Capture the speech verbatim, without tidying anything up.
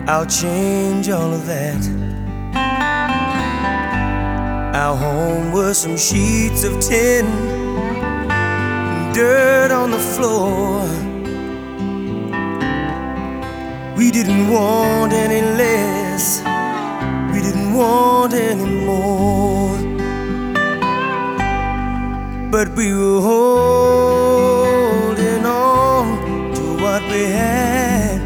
I'll change all of that. Our home was some sheets of tin, dirt on the floor. We didn't want any less, we didn't want any more. But we were home